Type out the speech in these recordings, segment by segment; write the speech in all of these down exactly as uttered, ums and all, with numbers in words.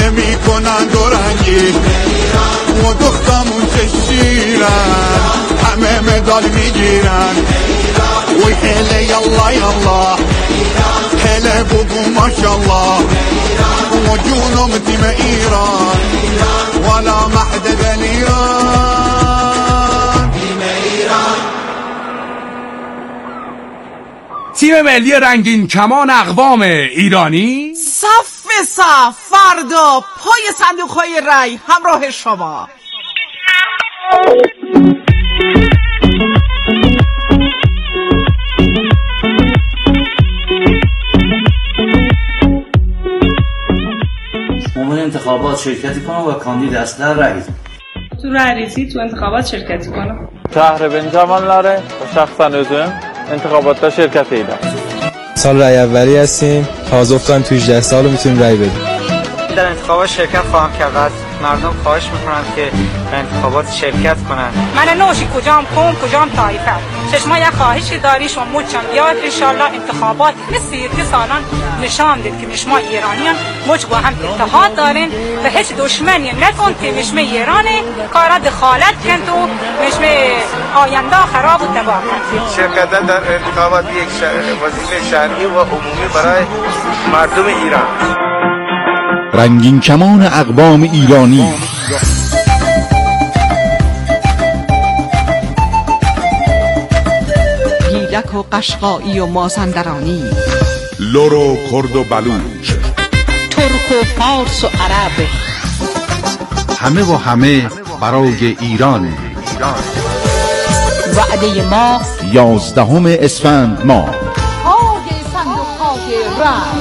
حمله میکنن دورنگی و دختمون چه شیرن همه مدال میگیرن وی هله یالله یالله هله بگو ماشالله و جونم تیم ایران ولا محد ایران تیم ایران. تیم ملی رنگین کمان اقوام ایرانی صف صف فردا پای صندوق های رای همراه شما. ممکن انتخابات شرکتی کنم و کاندید اصلا رئیس تو رئیسی تو انتخابات شرکتی کنم. Şəhəribin cavanları və şəxsən özüm انتخاباتda şirkət edirəm. سال رای اولی هستیم. تازه تو هجده سال میتونیم رای بدیم. در انتخابات شرکت خواهم کرد و از مردم خواهش میکنم که به انتخابات شرکت کنن. من نوشی کجام قوم کجام طایفه چشما یک خواهشی داری شما مچم بیاد انشالله انتخابات مثل که سالان نشان دید که مشما ایرانیان مچ با هم اتحاد دارین و هیچ دشمنی نکن که مشما ایرانه کارا دخالت کن تو مشما آینده خراب و تباه کن. شرکت در انتخابات یک وظیفه شرعی و عمومی برای مردم ایران. رنگین کمان اقوام ایرانی. گیلک و قشقایی و مازندرانی، لور و کرد و بلوچ، ترک و فارس و عرب، همه و همه برای ایران. وعده ما یازدهم اسفند ماه. پای صندوق های رای.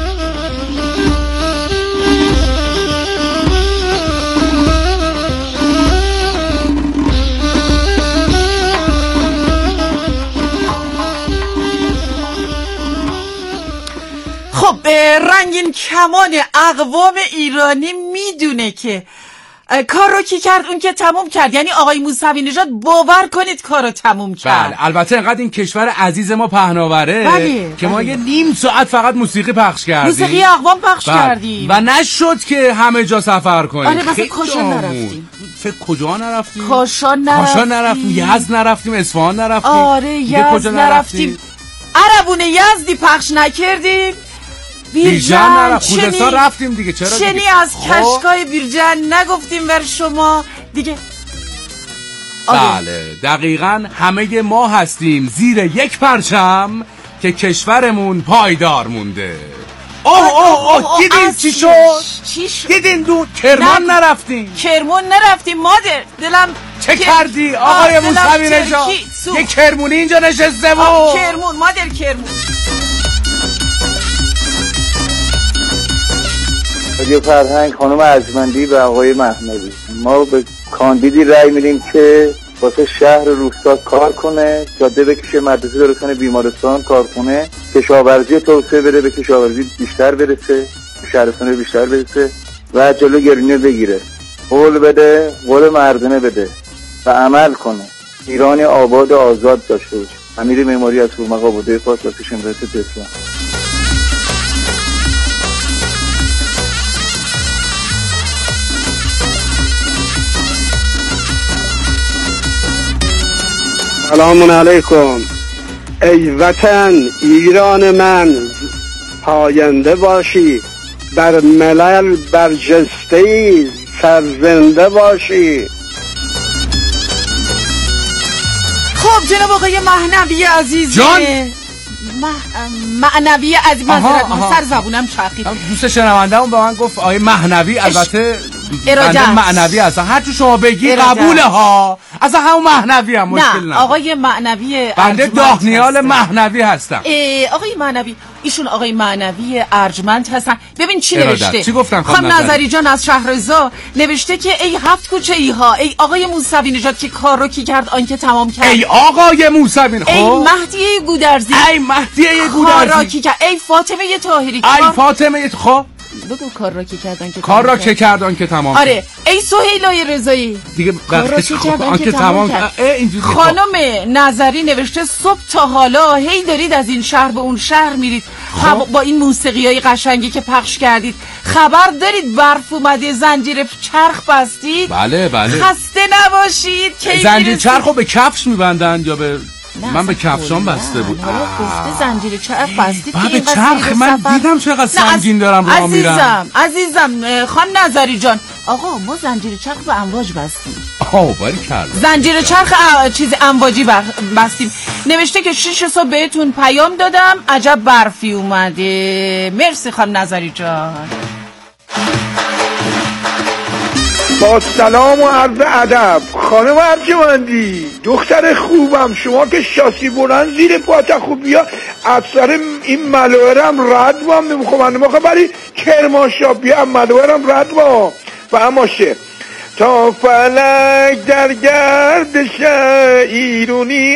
خب رنگین کمان اقوام ایرانی میدونه که کار رو کی کرد اون که تموم کرد، یعنی آقای موسوی نژاد باور کنید کار رو تموم کرد. بله البته اینقدر این کشور عزیز ما پهناوره بله. که ما بله. یه نیم ساعت فقط موسیقی پخش کردیم، موسیقی اقوام پخش بله. کردیم و نشد که همه جا سفر کنیم. آره مثلا کاشان نرفتیم. فکر کجا نرفتیم؟ کاشان نرفتیم، کاشان نرفتیم، یزد نرفتیم، اصفهان نرفتیم. آره یزد نرفتیم، عربون یزدی پخش نکردیم، بیرجن نرفتیم، خوزستان رفتیم دیگه. چرا چنی دیگه؟ از کشکای بیرجن نگفتیم بر شما دیگه. بله دقیقاً همه ما هستیم زیر یک پرچم که کشورمون پایدار مونده. اوه اوه اوه دیدین چی شد؟ چی شد؟ دیدین دو کرمان نرفتیم. کرمان نرفتیم مادر دلم. چه کردی آقای موسوی نژاد؟ یه کرمونی اینجا نشسته بود. کرمون مادر کرمون. یه فرهنگ خانم ارجمندی و آقای محمدی، ما به کاندیدی رأی میدیم که واسه شهر روستا کار کنه، جاده بکشه، مدرسه درست کنه، بیمارستان، کارخونه، کشاورزی توسعه بده، به کشاورزی بیشتر برسه، شهرستان بیشتر برسه و جلو گرونی بگیره. قول بده، قول مردانه بده و عمل کنه. ایرانی آباد آزاد داشته باشه. امیر معماری از هورمق آباده پاس واسه شمرات اسلام. سلام علیکم. ای وطن ایران من، پاینده باشی، بر ملل برجسته‌ای، سرزنده باشی. خب جناب آقای مهنوی عزیز جان معنوی عزیز، معذرت سر زبونم چرخید. دوست شنونده‌مون به من گفت آقای مهنوی، البته بنده معنوی هستن، هر چی شما بگی قبوله ها، اصلا همون مهنوی هم مشکل نداره. نه آقای معنوی بنده داهنیال مهنوی هستم. آقای معنوی ایشون آقای معنوی ارجمند هستن. ببین چی ارادت. نوشته. چی گفتن خانم نظری جان از شهرزا نوشته که ای هفت کوچه ای ها، ای آقای موسوی نژاد که کار رو کی کرد آن که تمام کرد. ای آقای موسوی نژاد، ای مهدی گودرزی، ای مهدی گودرزی کار را کی کرد. ای فاطمه طاهری، ای فاطمه خب بگو کار را که کردن که کار را که کردن که تمام. آره ای سهیلای رضایی دیگه کار را که کردن که تمام کرد. خانم نظری نوشته صبح تا حالا هی دارید از این شهر به اون شهر میرید با این موسیقی های قشنگی که پخش کردید. خبر دارید برف اومده، زنجیر چرخ بستید؟ بله بله. خسته نباشید. زنجیر چرخ رو به کفش میبندن یا به من به کفشان بسته بود. حالا گفته زنجیر چرخ بستید که این چرخ من سفر... دیدم چقدر سنگین دارم راه میرم. عزیزم عزیزم خان نظری جان، آقا ما زنجیر چرخ به امواج بستیم. آه باریکلا. زنجیر چرخ ا... چیز امواجی بستیم. نوشته که شش صبح بهتون پیام دادم عجب برفی اومده. مرسی خان نظری جان. با سلام و عرض ادب خانم ارجمندی، دختر خوبم، شما که شاسی بلند زیر پاتا خوب بیا اکثر این ملوئرم رد با میخوام ما خبری کرماشا بیا ملوئرم رد با و اماشه تا فلک در گردش ایرونی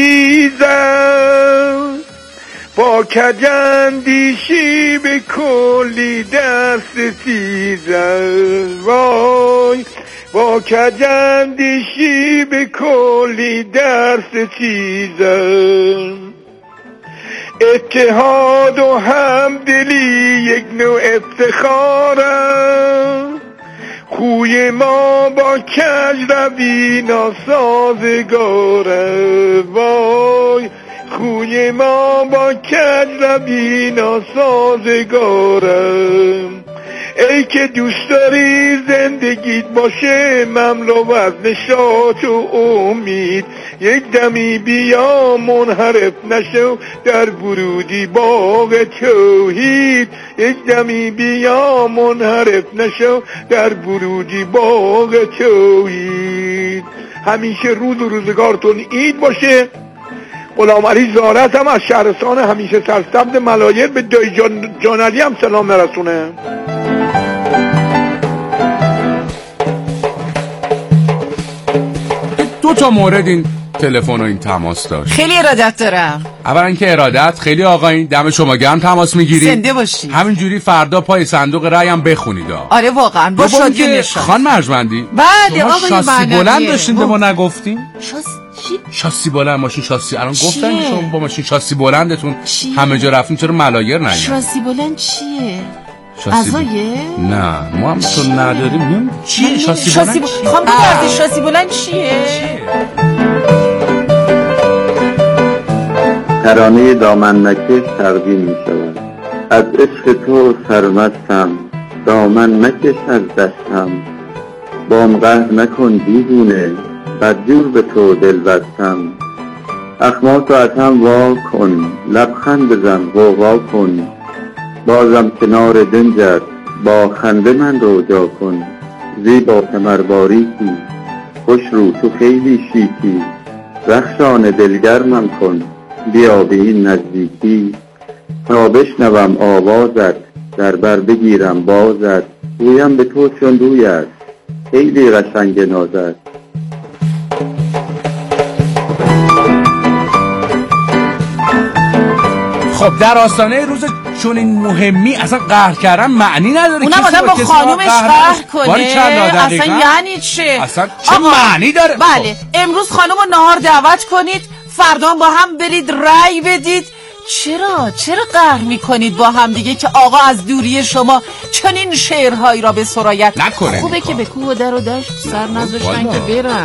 عزیزم با کجندیشی به کلی دست تیزم وای با کجندیشی به کلی دست تیزم اتحاد و همدلی یک نوع افتخارم خوی ما با کج روی ناسازگاره وای خوی ما با کج روی ناسازگارم ای که دوست داری زندگیت باشه مملو از نشاط و امید یک دمی بیا منحرف نشو در ورودی باغ توحید یک دمی بیا منحرف نشو در ورودی باغ توحید همیشه روز و روزگارتون عید باشه. غلام علی زارت هم از شهرستان همیشه سرسبز ملایر به دایی جان جانعلی هم سلام برسونه. دو تا مورد این تلفن و این تماس داشت. خیلی ارادت دارم. اولا که ارادت خیلی آقایین، دم شما گرم تماس میگیرید. زنده باشید. همینجوری فردا پای صندوق رأی هم بخونید. آره واقعا با شادی نشان. خان مرجمندی بله آقای شاسی بلند داشتین به ما نگفتین؟ شاسی شاسی بلند ماشین شاسی الان گفتن که شما با ماشین شاسی بلندتون چیه؟ همه جا رفتین چرا ملایر نیین؟ شاسی بلند چیه؟ عزایه؟ نه ما هم تو نداریم. چیه شاسی بلند؟ ب... خواهم بگردی شاسی بلند چیه؟ ترانه دامن نکش تقدیم می شود. از عشق تو سرمستم دامن نکش از دستم بام قهر نکن دیوونه بدجور به تو دل بستم اخماتو از هم وا کن لبخند بزن غوغا کن بازم کنار دنجت با خنده من رو جا کن زیبا کمر باریکی خوش رو تو خیلی شیکی رخشان دلگرمم کن بیا به این نزدیکی تا بشنوم آوازت در بر بگیرم بازت رویم به تو چون روی است خیلی قشنگ نازت. خب در آستانه روز چون این مهمی اصلا قهر کردن معنی نداره. اونم آدم با خانومش قهر کنه اصلا یعنی چه؟ اصلا چه معنی داره؟ بله امروز خانوم رو نهار دعوت کنید فردا با هم برید رأی بدید. چرا چرا قهر میکنید با هم دیگه که آقا از دوری شما چنین شعرهایی را به سرایت نکنه؟ خوبه که به کوه و در و دشت سر نذاشتن که برن.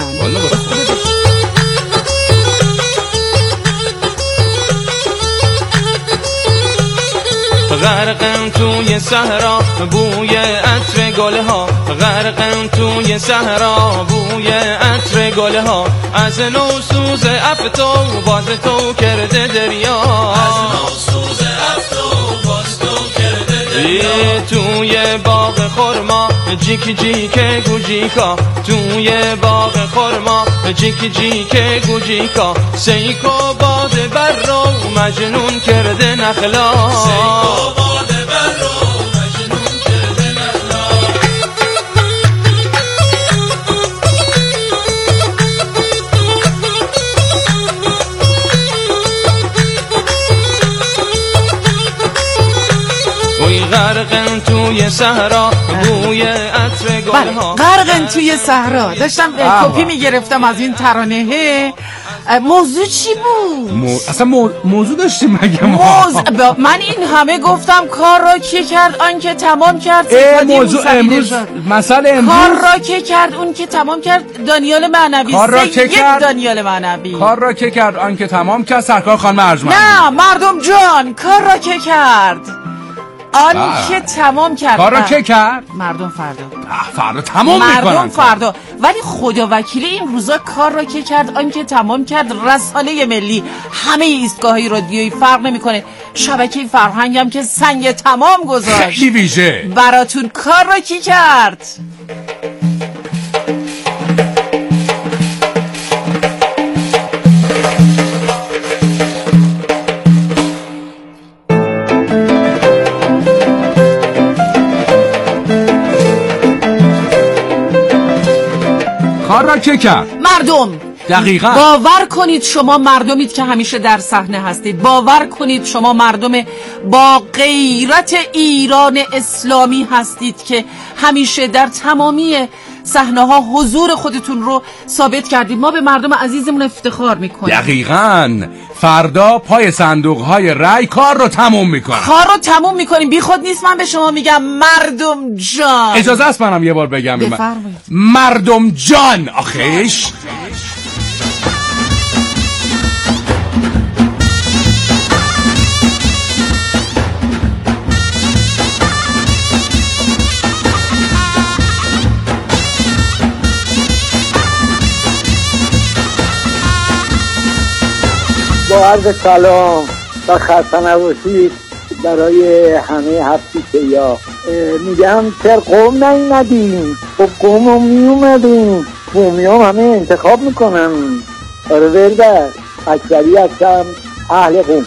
غرقم توی صحرا بوی عطر گلها غرقم توی صحرا بوی عطر گلها از نو سوز افتو باز تو کرده دریا از نو سوز افتو باز تو کرده دریا توی باغ خرما جیک جیک گوجیکا توی باغ خرما جیک جیک گوجیکا سیکو باد بر رو مجنون کرده نخلا سیکو باد بر رو مجنون کرده نخلا وی غرقم توی توی صحرا بوی عطر گلها. غرقن توی صحرا. داشتم کپی میگرفتم از این ترانه. موضوع چی بود؟ مو... اصلا مو... موضوع داشتیم مگه ما؟ موضوع ب... من این همه گفتم کار را که کرد آن که تمام کرد. موضوع امروز مسئله امروز کار را که کرد اون که تمام کرد. دانیال معنوی. کار را که کرد دانیال معنوی. کار را که کرد آن که تمام کرد سرکار خانم ارجمندی. نه مردم جان کار را که کرد آن که تمام کرد. کار را که کرد مردم فردا. فردا تمام میکنن. مردم فردا. ولی خدا وکیل این روزا کار را که کرد آن که تمام کرد رسانه ملی همه ایستگاه‌های رادیویی فرق نمیکنه. شبکه فرهنگ هم که سنگ تمام گذاشت. خیلی ویژه براتون کار را که کرد. کار را که کرد مردم. دقیقاً. باور کنید شما مردمید که همیشه در صحنه هستید. باور کنید شما مردم با غیرت ایران اسلامی هستید که همیشه در تمامی صحنه ها حضور خودتون رو ثابت کردید. ما به مردم عزیزمون افتخار میکنیم. دقیقاً. فردا پای صندوق های رای کار رو تموم میکنیم. کار رو تموم میکنیم. بی خود نیست من به شما میگم مردم جان. اجازه است منم یه بار بگم. بفرمایید. مردم جان آخیش. با عرض سلام و خسته نباشید برای همه هفتی یا میگم چرا قوم نیومدیم؟ خب قوم رو میومدیم. قومی هم همه انتخاب میکنم. آره ورده اکثری هستم اهل قوم.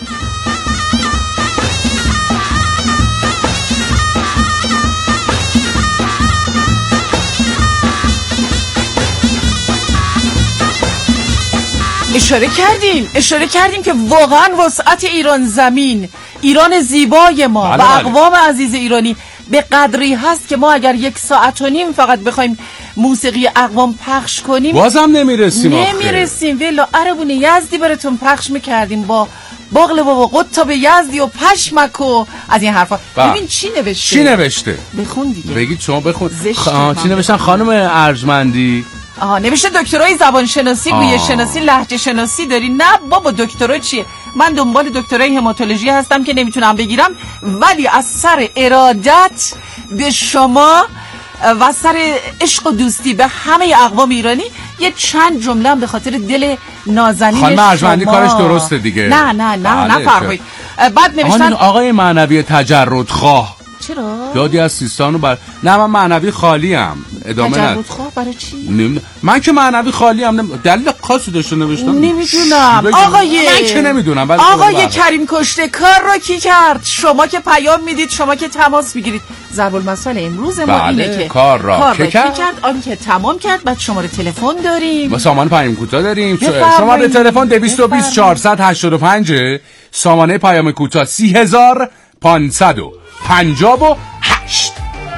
اشاره کردیم اشاره کردیم که واقعا وسعت ایران زمین، ایران زیبای ما بله و بله. اقوام عزیز ایرانی به قدری هست که ما اگر یک ساعت و نیم فقط بخوایم موسیقی اقوام پخش کنیم بازم نمیرسیم. نمیرسیم. ولی عربون یزدی براتون پخش میکردیم با باقلوا و قطب یزدی و پشمک و از این حرفا. ببین چی نوشته. چی نوشته؟ بخون دیگه. بگید شما بخون. خ... چی نوشتن خانم ارجمندی؟ آها نوشته دکترای زبان شناسی، گویه شناسی، لهجه شناسی داری. نه بابا دکترا چیه؟ من دنبال دکترای هماتولوژی هستم که نمیتونم بگیرم، ولی از سر ارادت به شما و سر عشق و دوستی به همه اقوام ایرانی یه چند جمله هم به خاطر دل نازنین شما. خانم ارجمندی کارش درسته دیگه. نه نه نه نه فرمایید. بعد نوشتن آقای معنوی تجردخواه چرا؟ دادی از سیستانو بر نه من معنوی خالی ام. ادامه نه. تجردخواه برای چی؟ نم... من که معنوی خالی ام. نم... دلیل خاصی داشته نوشتم. نمیدونم. آقای من که نمیدونم. آقای کریم کشته کار رو کی کرد؟ شما که پیام میدید، شما که تماس میگیرید. ضرب المثل امروز ما بله. اینه که کار را کار کی کرد؟ کرد؟ آن که تمام کرد. بعد شماره تلفن داریم. ما سامان پیام کوتاه داریم. شماره تلفن دویست و بیست چهارصد و هشتاد و پنج. سامانه پیام کوتاه سی هزار پانصد و پنجاه و هشت.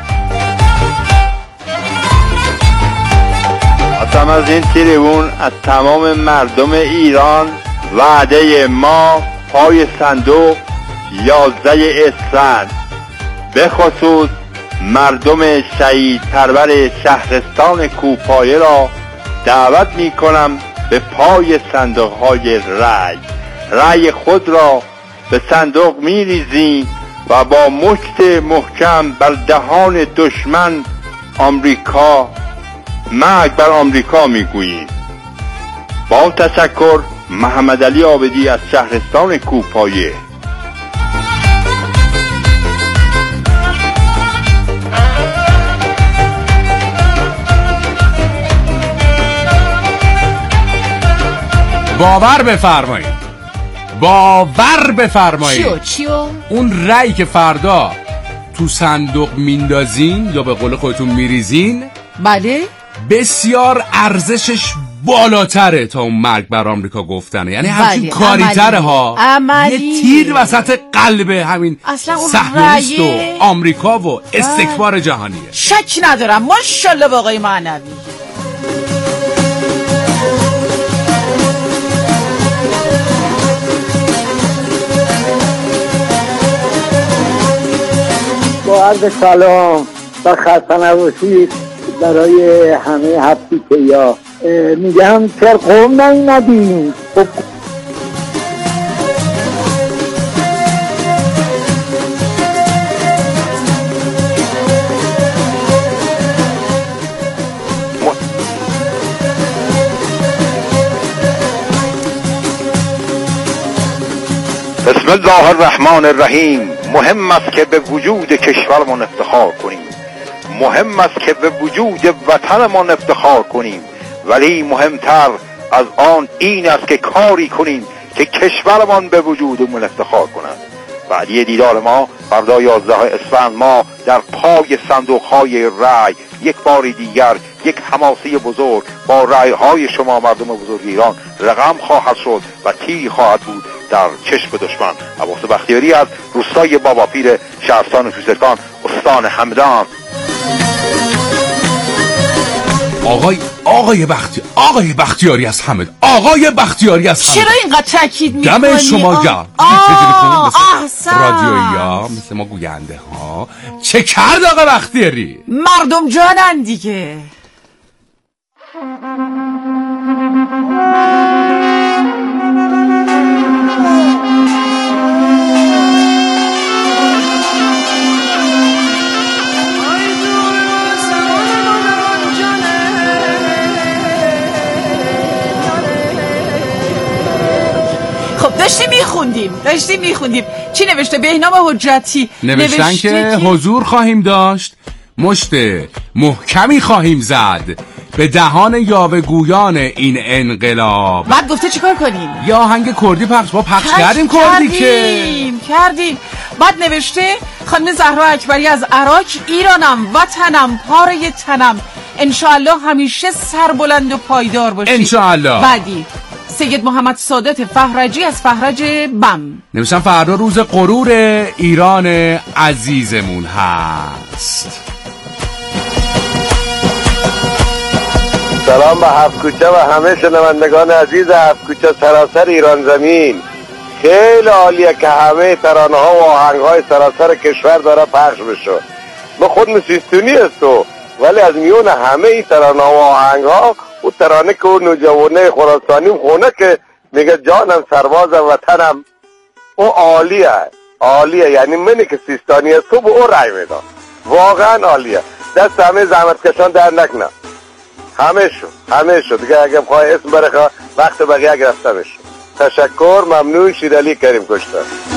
قسم از این تریبون از تمام مردم ایران وعده ما پای صندوق یازده اسفند به خصوص مردم شهید پرور شهرستان کوپایه را دعوت می کنم به پای صندوق های رای رای خود را به صندوق می ریزیم و با مشت محکم بر دهان دشمن آمریکا مرگ بر آمریکا میگوییم. با تشکر محمد علی عابدی از شهرستان کوپایه. باور بفرمایید باور بفرمایید چیو چیو؟ اون رأی که فردا تو صندوق میندازین یا به قول خودتون میریزین بله بسیار ارزشش بالاتره تا اون مرگ بر آمریکا گفتنه، یعنی همچین بله، کاری‌تره ها، عملی. یه تیر وسط قلب همین صهیونیست و آمریکا و استکبار جهانیه. شک ندارم. ماشاءالله با آقای معنوی. با عرض سلام و خسته نباشید برای همه هفتی که یا میگم چرا قوم نایمدین. خب بسم الله الرحمن الرحیم. مهم است که به وجود کشورمان افتخار کنیم، مهم است که به وجود وطنمان افتخار کنیم، ولی مهمتر از آن این است که کاری کنیم که کشورمان به وجودمون افتخار کند. بعدی دیدار ما فردا یازده اسفند ما در پای صندوق‌های رای یک بار دیگر یک حماسه بزرگ با رای‌های شما مردم بزرگ ایران رقم خواهد شد و تیری خواهد بود در چشم دشمن. عباس بختیاری از روستای باباپیر شهرستان کوهستان استان همدان. آقای آقای بختیاری آقای بختیاری از حمد آقای بختیاری از حمد. چرا اینقدر تاکید می‌کنی؟ دم شما گرم. احسن. رادیویی مثل ما گوینده ها. چه کرد آقا بختیاری؟ مردم جانن دیگه. داشتیم میخوندیم داشتیم میخوندیم چی نوشته بهنام حجتی؟ نوشتن نوشته که حضور خواهیم داشت، مشت محکمی خواهیم زد به دهان یاوه‌گویان این انقلاب. بعد گفته چیکار کنیم؟ یا آهنگ کردی پخش با پخش کردیم کردی که کردیم. بعد نوشته خانم زهرا اکبری از عراق: ایرانم، وطنم، پاره تنم، انشاءالله همیشه سربلند و پایدار باشید. انشاءالله. بعدی سید محمد سادات فهرجی از فهرج بم نوشتن فردا روز غرور ایران عزیزمون هست. سلام به هفت کوچه و همه شنوندگان عزیز هفت کوچه سراسر ایران زمین. خیلی عالیه که همه ترانه ها و آهنگ های سراسر کشور داره پخش بشه. ما خود مسیستونی هستو، ولی از میون همه این ترانه و آهنگ ها او ترانه که اون نوجوانه خراسانی خونه که میگه جانم سرباز وطنم، او عالیه عالیه. یعنی منی که سیستانی هست تو به او رای میدن، واقعا عالیه. دست همه زحمتکشان در نکنه، همه شو همه شو دیگه. اگه بخواه اسم برخواه وقت بقیه گرفته بشه. تشکر، ممنون. شیرالی کریم کشتر.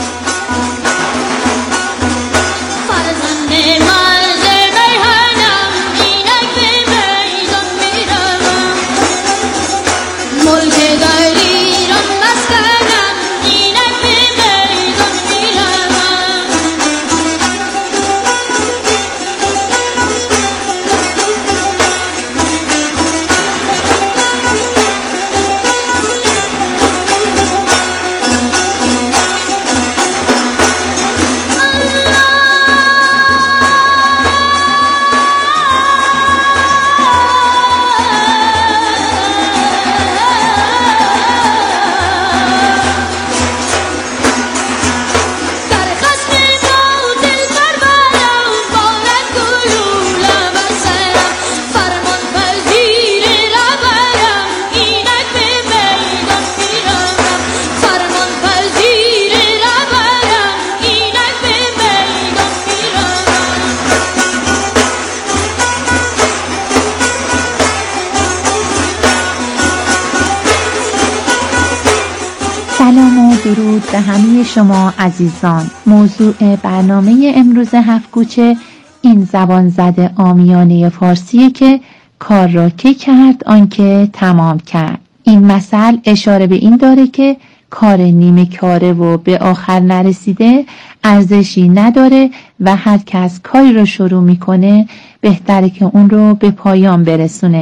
درود به همه شما عزیزان. موضوع برنامه امروز هفت کوچه این زبان زده عامیانه فارسیه که کار را که کرد آنکه تمام کرد. این مثل اشاره به این داره که کار نیمه کاره و به آخر نرسیده ارزشی نداره و هر کس کاری رو شروع میکنه بهتره که اون رو به پایان برسونه.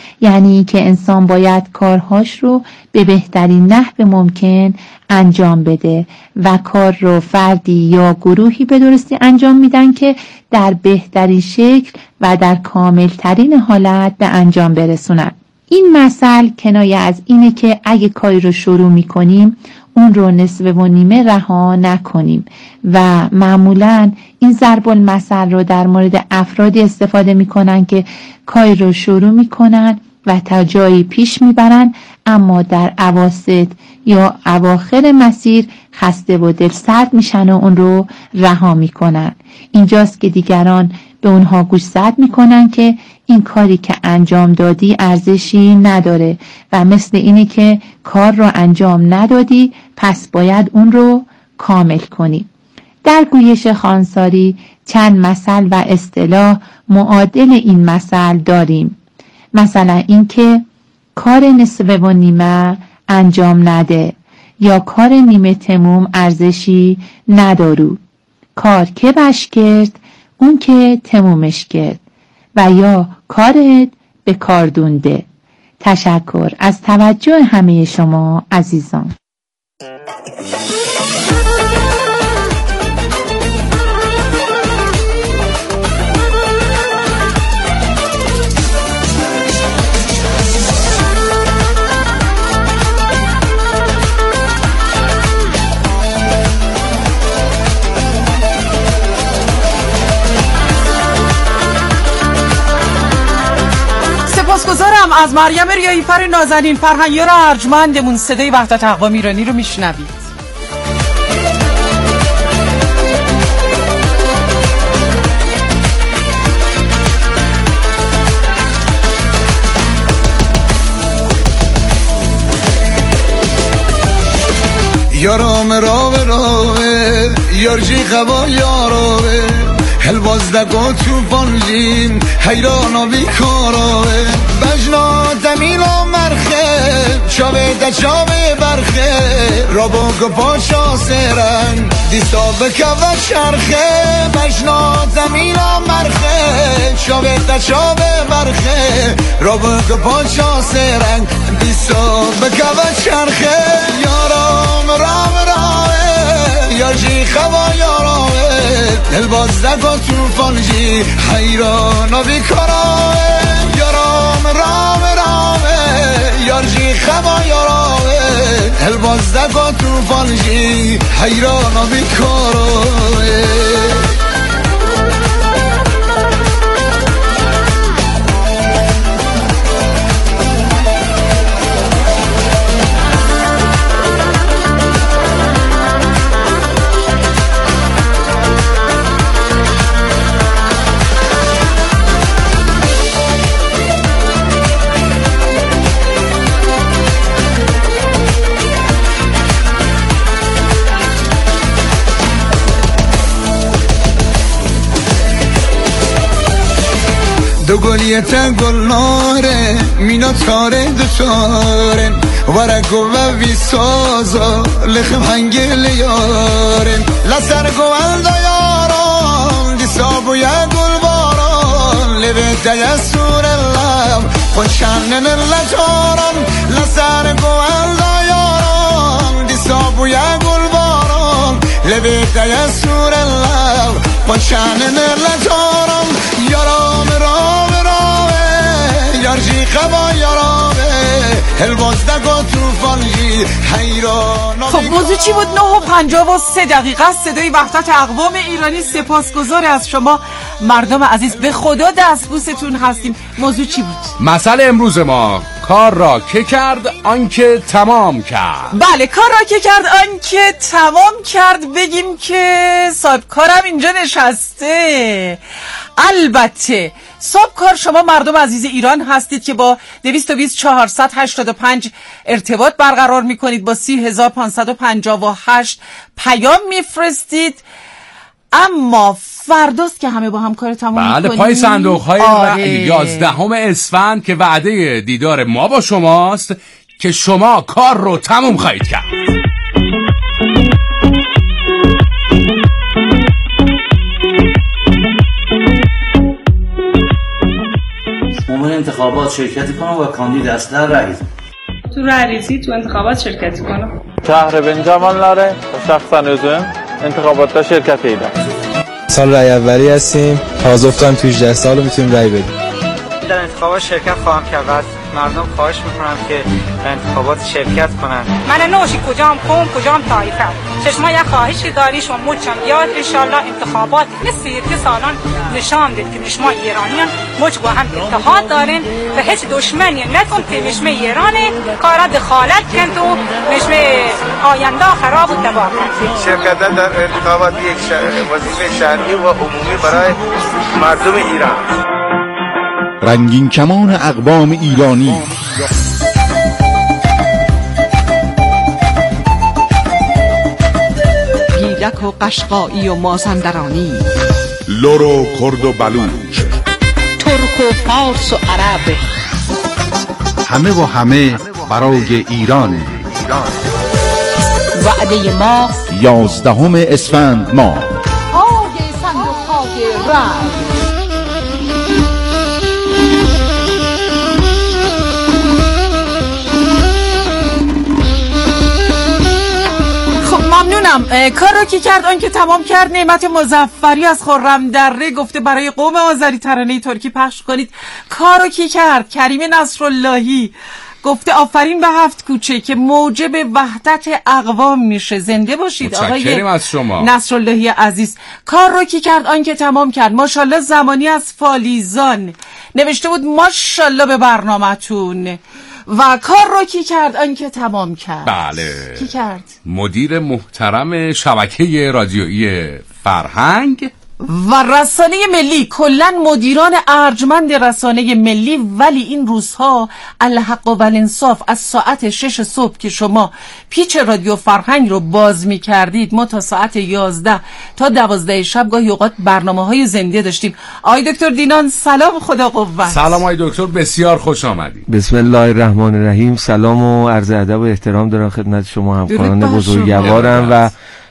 یعنی که انسان باید کارهاش رو به بهترین نحو ممکن انجام بده و کار رو فردی یا گروهی به درستی انجام میدن که در بهترین شکل و در کاملترین حالت به انجام برسونن. این مثل کنایه از اینه که اگه کاری رو شروع میکنیم اون رو نصف و نیمه رها نکنیم و معمولاً این ضرب المثل رو در مورد افرادی استفاده میکنن که کاری رو شروع میکنن و تا جایی پیش میبرن اما در اواسط یا اواخر مسیر خسته و دلسرد میشن و اون رو رها میکنن. اینجاست که دیگران به اونها گوشزد میکنن که این کاری که انجام دادی ارزشی نداره و مثل اینی که کار رو انجام ندادی پس باید اون رو کامل کنی. در گویش خانساری چند مثل و اصطلاح معادل این مثل داریم. مثلا این که کار نصف و نیمه انجام نده یا کار نیمه تموم ارزشی ندارو. کار که بش کرد اون که تمومش کرد و یا کارت به کار دونده. تشکر از توجه همه شما عزیزان. سپاسگزارم از مریم ریایی فر نازنین، فرهنگیار ارجمندمون. صدای وحدت اقوام ایرانی رو میشنوید. یارام راوه راوه یارجی قبا یاراوه هلواز دکا توفانجین حیرانا بیکاراوه بجنا دمیلا مرخه چاوه دا چاوه برخه رابا گفا چا سرن دیستا بکوه چرخه بجنا دمیلا مرخه چاوه دا چاوه برخه رابا گفا چا سرن دیستا بکوه چرخه یارام رام رامه یارجی خوا یارامه الباز دکا توفانجی حیرانا بیکاراوه یارام رام رامه یارجی خوا یارامه الباز دکا توفانجی حیرانا بیکاراوه دو گلیت گل ناره مینا تاره دو تارن ورکو و وی سازا لخم هنگل یارن لسر گوال دا یاران دیسابو یا گل باران لبه دیسور اللهم خوشنن اللجاران لسر گوال دا یاران دیسابو یا گل باران لبه دیسور اللهم خوشنن اللجاران یارام رام رامه یارجی خوا یارامه الباز دکا توفانجی حیرانا. خب موضوع چی بود؟ نه و پنجاه و سه دقیقه است. صدای وحدت اقوام ایرانی. سپاسگزار از شما مردم عزیز، به خدا دستبوستون هستیم. موضوع چی بود؟ مسئله امروز ما کار را که کرد آنکه تمام کرد. بله، کار را که کرد آنکه تمام کرد. بگیم که صاحب کارم اینجا نشسته. البته صاحب کار شما مردم عزیز ایران هستید که با دویست و بیست چهارصد و هشتاد و پنج ارتباط برقرار میکنید، با سی هزار پانصد و پنجاه و هشت پیام میفرستید. اما فرداست که همه با هم کار تموم میکنیم. بله، پای صندوق های آره. یازدهم اسفند که وعده دیدار ما با شماست که شما کار رو تموم خواهید کرد. بسم عموم انتخابات شرکت کنم و کاندید اصلی رئیس. تو رئیسی تو انتخابات شرکت کنم. Şəhri cavanları şəxsən özüm انتخاباتda şirkət edirəm. سال رای اولی هستیم. تازه تو هجده سال رو میتونیم رای بدیم. در انتخابات شرکت خواهم کرد و از مردم خواهش میکنم که در انتخابات شرکت کنند. من نوشی کجام قوم کجام طایفه چشما یک خواهشی داری شما مچم بیاد انشالله انتخابات مثل که سالان نشان دید که شما ایرانیان مچ با هم اتحاد دارین و هیچ دشمنی نتون که نشمه ایرانه کارا دخالت کن تو نشمه آینده خراب و تباه کن. شرکت در انتخابات یک وظیفه شهری و عمومی برای مردم ایران. رنگین کمان اقوام ایرانی گیلک و قشقایی و مازندرانی، لر و کرد و بلوچ، ترک و فارس و عرب، همه و همه برای ایران. وعده ما یازدهم اسفند ماه. های صندوق‌های رای. ممنونم. کار رو که کرد آن که تمام کرد. نعمت مظفری از خرم دره گفته برای قوم آذری ترانه ترکی پخش کنید. کار رو که کرد کریم نصراللهی گفته آفرین به هفت کوچه که موجب وحدت اقوام میشه. زنده باشید آقای از شما نصراللهی عزیز. کار رو که کرد آن که تمام کرد. ماشاءالله زمانی از فالیزان نوشته بود ماشاءالله به برنامه‌تون. و کار رو کی کرد آن که تمام کرد. بله کی کرد؟ مدیر محترم شبکه رادیویی فرهنگ و رسانه ملی. کلن مدیران ارجمند رسانه ملی. ولی این روزها الحق و الانصاف از ساعت شش صبح که شما پیچ رادیو فرهنگ رو باز می کردید ما تا ساعت یازده تا دوازده شب گاهی اوقات برنامه های زنده داشتیم. آقای دکتر دینان سلام، خدا قوت. سلام آقای دکتر، بسیار خوش آمدید. بسم الله الرحمن الرحیم. سلام و عرض ادب و احترام دارم خدمت شما همکاران بزرگوارم و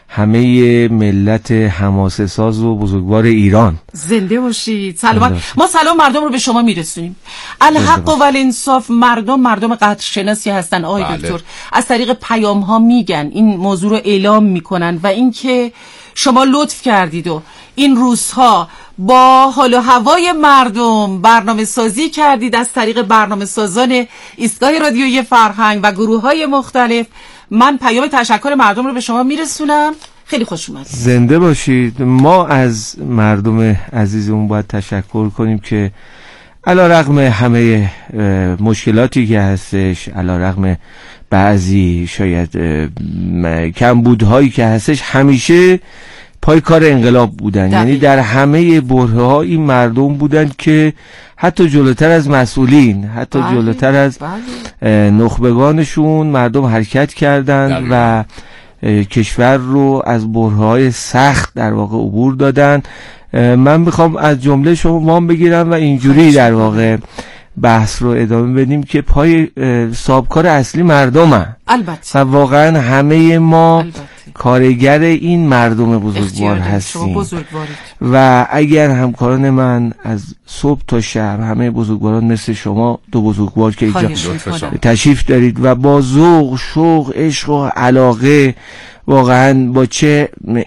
همه ملت حماسه ساز و بزرگوار ایران. زنده باشید، سلامت. ما سلام مردم رو به شما میرسونیم. الحق و الانصاف مردم مردم قدرشناسی هستن آقای بله. دکتر. از طریق پیام ها میگن، این موضوع رو اعلام میکنن و اینکه شما لطف کردید و این روزها با حال و هوای مردم برنامه سازی کردید از طریق برنامه سازان ایستگاه رادیویی فرهنگ و گروه های مختلف. من پیام تشکر مردم رو به شما میرسونم. خیلی خوش اومدید. زنده باشید. ما از مردم عزیزمون باید تشکر کنیم که علی رغم همه مشکلاتی که هستش، علی رغم بعضی شاید کمبودهایی که هستش، همیشه پای کار انقلاب بودن. دقیقا. یعنی در همه برهه ها این مردم بودن که حتی جلوتر از مسئولین، حتی بله. جلوتر از بله. نخبگانشون مردم حرکت کردند و کشور رو از برهه های سخت در واقع عبور دادن. من میخوام از جمله شما وام بگیرم و اینجوری در واقع بحث رو ادامه بدیم که پای سابکار اصلی مردم هم. البته. و واقعا همه ما البته. کارگر این مردم بزرگوار هستیم و اگر همکاران من از صبح تا شب همه بزرگواران مثل شما دو بزرگوار که اینجا تشریف دارید و با ذوق، شوق، عشق و علاقه واقعا با چه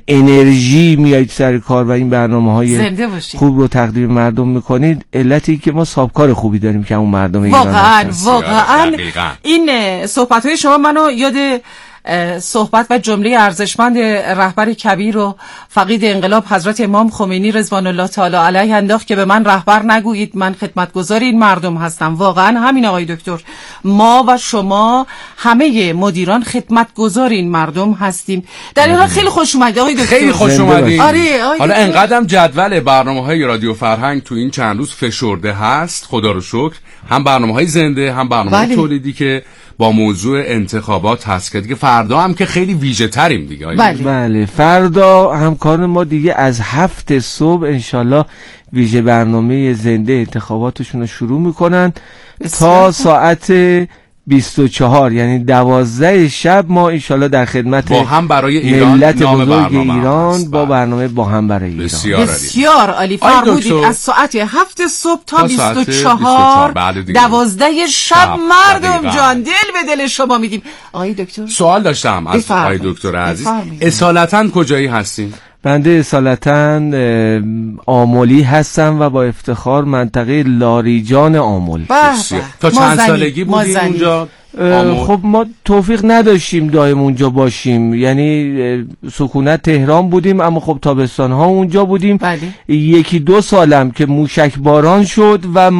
انرژی میایید سر کار و این برنامه‌های خوب رو تقدیم مردم میکنید، علتی که ما سابکار خوبی داریم که اون مردم ایران واقعا واقعا این صحبت‌های شما منو یاد صحبت و جمله ارزشمند رهبر کبیر و فقید انقلاب حضرت امام خمینی رضوان الله تعالی علیه انداخت که به من رهبر نگویید، من خدمتگزار این مردم هستم. واقعا همین آقای دکتر، ما و شما همه مدیران خدمتگزار این مردم هستیم. در این حال خیلی خوش اومدید آقای دکتر. خیلی خوش اومدید. آره حالا انقدرم جدول برنامه‌های رادیو فرهنگ تو این چند روز فشرده هست، خدا رو شکر، هم برنامه‌های زنده هم برنامه‌های بله. تولیدی که با موضوع انتخابات هست که دیگه فردا هم که خیلی ویژه تریم دیگه. بله. بله فردا همکاران ما دیگه از هفت صبح انشالله ویژه برنامه زنده انتخاباتشون رو شروع میکنن تا ساعت بیست و چهار یعنی دوازده شب ما انشالله در خدمت با هم برای ایران ملت نام بزرگ ایران با برنامه با هم برای ایران. بسیار, بسیار عالی. فرمودید از ساعت هفت صبح تا بیست و چهار دوازده شب مردم جان دل به دل شما میدیم. آقای دکتر سوال داشتم از آقای دکتر عزیز، اصالتاً کجایی هستین؟ بنده اصالتاً آملی هستم و با افتخار منطقه لاریجان آمل. تا چند سالگی بودین اونجا؟ خب ما توفیق نداشتیم دائم اونجا باشیم، یعنی سکونت تهران بودیم اما خب تابستان ها اونجا بودیم. بله. یکی دو سالم که موشک باران شد و